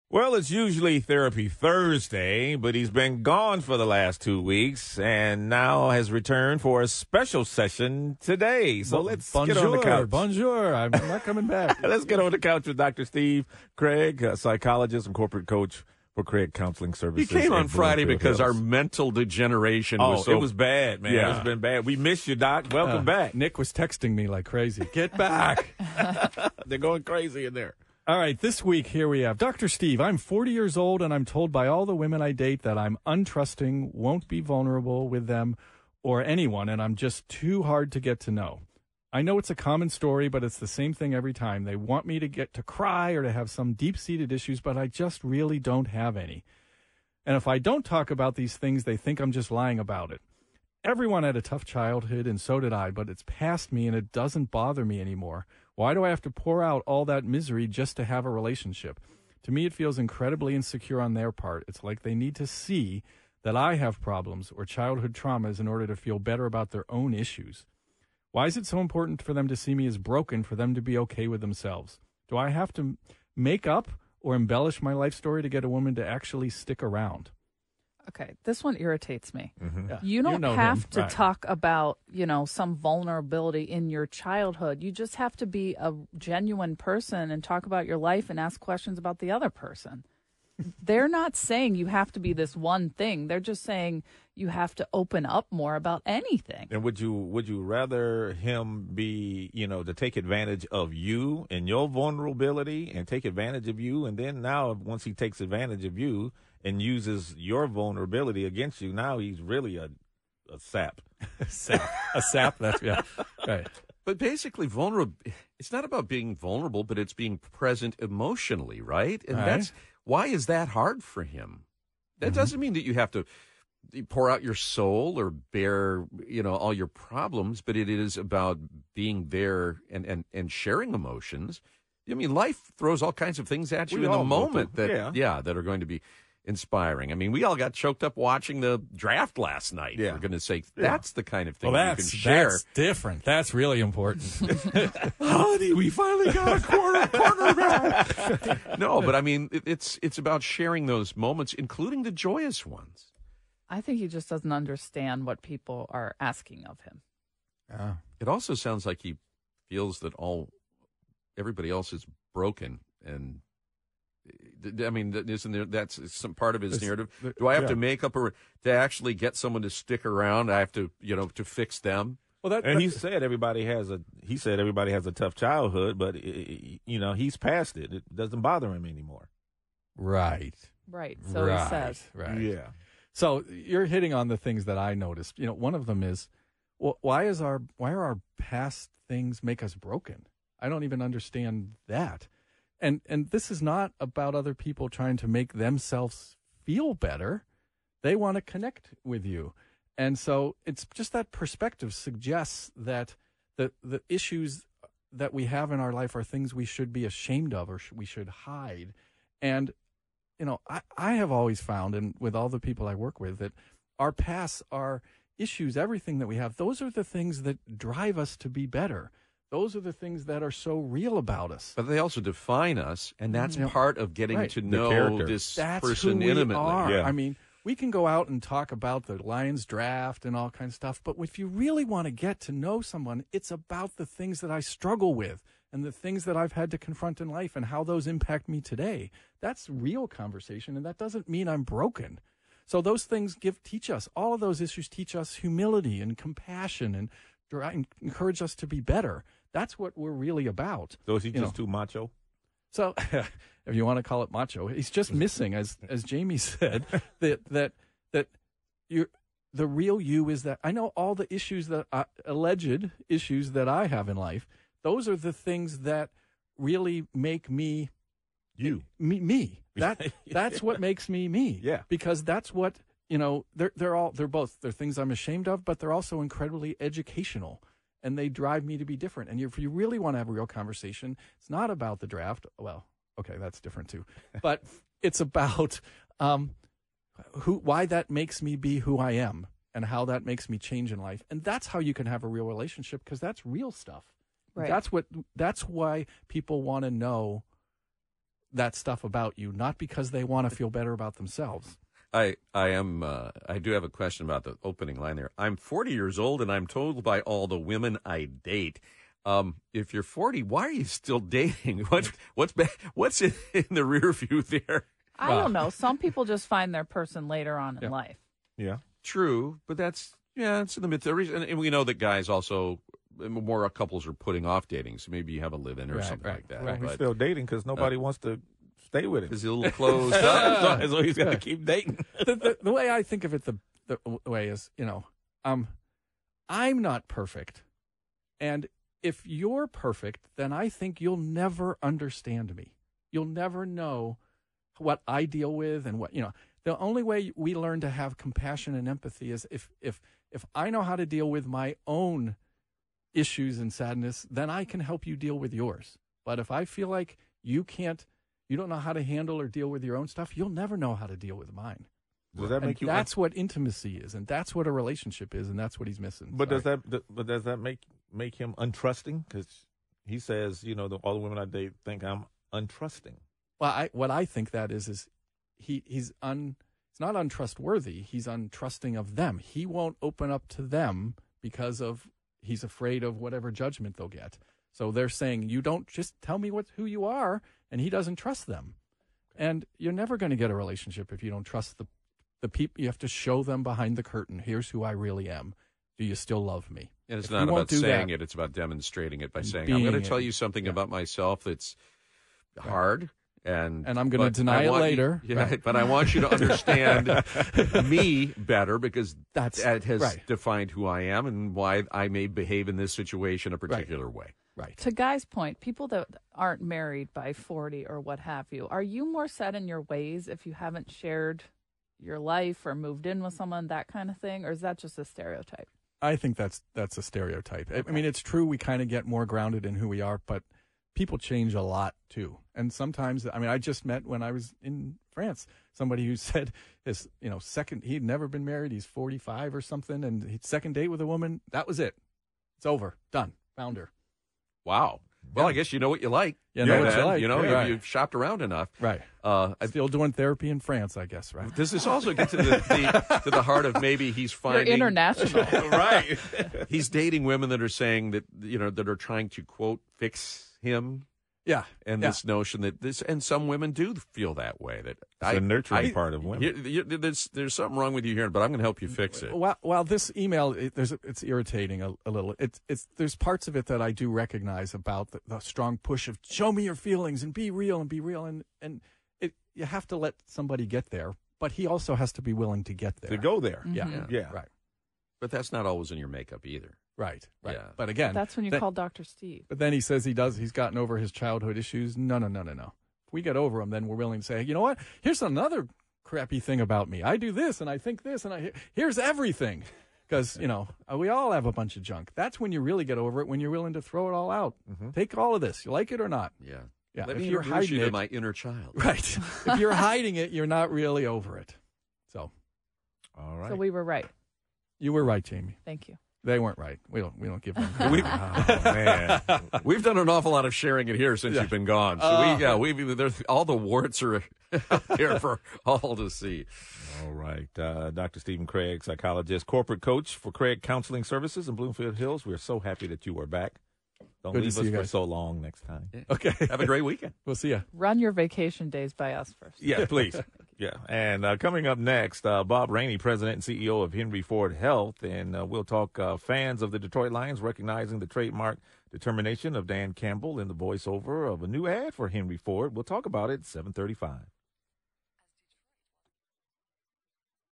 Well, it's usually Therapy Thursday, but he's been gone for the last 2 weeks and now has returned for a special session today. So let's get on the couch. Bonjour. I'm not coming back. Let's get on the couch with Dr. Steve Craig, a psychologist and corporate coach for Craig Counseling Services. He came on Friday Bloomfield because Hills. our mental degeneration Oh, was so... it was bad, man. Yeah. It's been bad. We miss you, Doc. Welcome back. Nick was texting me like crazy. Get back. They're going crazy in there. All right, this week, here we have Dr. Steve. I'm 40 years old, and I'm told by all the women I date that I'm untrusting, won't be vulnerable with them or anyone, and I'm just too hard to get to know. I know it's a common story, but it's the same thing every time. They want me to get to cry or to have some deep-seated issues, but I just really don't have any. And if I don't talk about these things, they think I'm just lying about it. Everyone had a tough childhood, and so did I, but it's past me, and it doesn't bother me anymore. Why do I have to pour out all that misery just to have a relationship? To me, it feels incredibly insecure on their part. It's like they need to see that I have problems or childhood traumas in order to feel better about their own issues. Why is it so important for them to see me as broken for them to be okay with themselves? Do I have to make up or embellish my life story to get a woman to actually stick around? Okay, this one irritates me. Mm-hmm. Yeah. You don't know have him. to Right. talk about, some vulnerability in your childhood. You just have to be a genuine person and talk about your life and ask questions about the other person. They're not saying you have to be this one thing. They're just saying you have to open up more about anything. And would you rather him be, to take advantage of you and your vulnerability and take advantage of you, and then now once he takes advantage of you and uses your vulnerability against you, now he's really a sap. A sap, that's, yeah. Right. But basically, it's not about being vulnerable, but it's being present emotionally, right? And Right. why is that hard for him? That doesn't mean that you have to pour out your soul or bear, all your problems, but it is about being there and sharing emotions. I mean, life throws all kinds of things at you We in the all go moment through. that Yeah. that are going to be inspiring. I mean, we all got choked up watching the draft last night, Yeah. for goodness sake. That's the kind of thing Well, you can share. that's different. That's really important. Honey, we finally got a quarterback. No, but I mean, it's about sharing those moments, including the joyous ones. I think he just doesn't understand what people are asking of him. It also sounds like he feels that everybody else is broken, and I mean, isn't there? That's some part of his narrative. Do I have to make up to actually get someone to stick around? I have to, to fix them. Well, He said everybody has a tough childhood, but he's past it. It doesn't bother him anymore. right. Right, so right, he says. Right. Yeah. So you're hitting on the things that I noticed. One of them is, why are our past things make us broken? I don't even understand that. And this is not about other people trying to make themselves feel better. They want to connect with you. And so it's just that perspective suggests that the issues that we have in our life are things we should be ashamed of or we should hide. And I have always found, and with all the people I work with, that our pasts, our issues, everything that we have, those are the things that drive us to be better. Those are the things that are so real about us. But they also define us, and that's part of getting Right. to The know character. this That's person who we intimately. are. Yeah. I mean, we can go out and talk about the Lions draft and all kinds of stuff, but if you really want to get to know someone, it's about the things that I struggle with and the things that I've had to confront in life and how those impact me today. That's real conversation, and that doesn't mean I'm broken. So those things teach us, all of those issues teach us humility and compassion and encourage us to be better. That's what we're really about. So is he just too macho? So, if you want to call it macho, he's just missing, as Jamie said, that the real you is that I know all the issues that alleged issues that I have in life. Those are the things that really make me You. me. That's what makes me me. Yeah. Because that's what they're things I'm ashamed of, but they're also incredibly educational. And they drive me to be different. And if you really want to have a real conversation, it's not about the draft. Well, okay, that's different too. But it's about why that makes me be who I am and how that makes me change in life. And that's how you can have a real relationship, because that's real stuff. Right. That's why people want to know that stuff about you, not because they want to feel better about themselves. I do have a question about the opening line there. I'm 40 years old and I'm told by all the women I date. If you're 40, why are you still dating? What's in the rear view there? I don't know. Some people just find their person later on in life. Yeah. True, but it's in the mid-30s. And we know that guys also, more couples are putting off dating, so maybe you have a live-in or something like that. Well, he's still dating because nobody wants to stay with him. He's a little closed up. So he's got to keep dating. The way I think of it, the way is, I'm not perfect. And if you're perfect, then I think you'll never understand me. You'll never know what I deal with and what, the only way we learn to have compassion and empathy is if I know how to deal with my own issues and sadness, then I can help you deal with yours. But if I feel like you don't know how to handle or deal with your own stuff, you'll never know how to deal with mine. Does that make you? That's what intimacy is, and that's what a relationship is, and that's what he's missing. But does that make him untrusting? Because he says, all the women I date think I'm untrusting. Well, what I think that is he's not untrustworthy. He's untrusting of them. He won't open up to them because he's afraid of whatever judgment they'll get. So they're saying, you don't just tell me who you are, and he doesn't trust them. And you're never going to get a relationship if you don't trust the people. You have to show them behind the curtain. Here's who I really am. Do you still love me? And it's not about saying it. It's about demonstrating it by saying, I'm going to tell you something about myself that's hard. And I'm going to deny it later. But I want you to understand me better because that has defined who I am and why I may behave in this situation a particular way. Right. To Guy's point, people that aren't married by 40 or what have you, are you more set in your ways if you haven't shared your life or moved in with someone, that kind of thing? Or is that just a stereotype? I think that's a stereotype. Okay. I mean, it's true we kind of get more grounded in who we are, but people change a lot too. And sometimes, I just met when I was in France, somebody who said his, he'd never been married. He's 45 or something. And his second date with a woman, that was it. It's over. Done. Found her. Wow. Well, I guess you know what you like. You know what you like. You've shopped around enough. Right. Still doing therapy in France, I guess, right? Does this also get to the heart of maybe he's finding... You're international. Right. He's dating women that are saying that, that are trying to, quote, fix him. Yeah. And this notion that and some women do feel that way. That it's the nurturing part of women. There's something wrong with you here, but I'm going to help you fix it. Well, this email, it's irritating a little. There's parts of it that I do recognize about the strong push of show me your feelings and be real, and you have to let somebody get there, but he also has to be willing to get there. To go there. Mm-hmm. Yeah. Right. But that's not always in your makeup either. Right. Yeah. But again, that's when you call Dr. Steve. But then he says he's gotten over his childhood issues. No. If we get over them, then we're willing to say, you know what? Here's another crappy thing about me. I do this and I think this and here's everything. Because, we all have a bunch of junk. That's when you really get over it, when you're willing to throw it all out. Mm-hmm. Take all of this. You like it or not? Yeah. Yeah. Let me introduce you to my inner child. Right. If you're hiding it, you're not really over it. So. All right. So we were right. You were right, Jamie. Thank you. They weren't right. We don't give them. Man, we've done an awful lot of sharing it here since you've been gone. So all the warts are out there for all to see. All right, Dr. Stephen Craig, psychologist, corporate coach for Craig Counseling Services in Bloomfield Hills. We're so happy that you are back. Don't leave us for so long next time. Yeah. Okay. Have a great weekend. We'll see you. Run your vacation days by us first. Yeah, please. Yeah. And coming up next, Bob Rainey, president and CEO of Henry Ford Health. And we'll talk fans of the Detroit Lions recognizing the trademark determination of Dan Campbell in the voiceover of a new ad for Henry Ford. We'll talk about it at 7:35.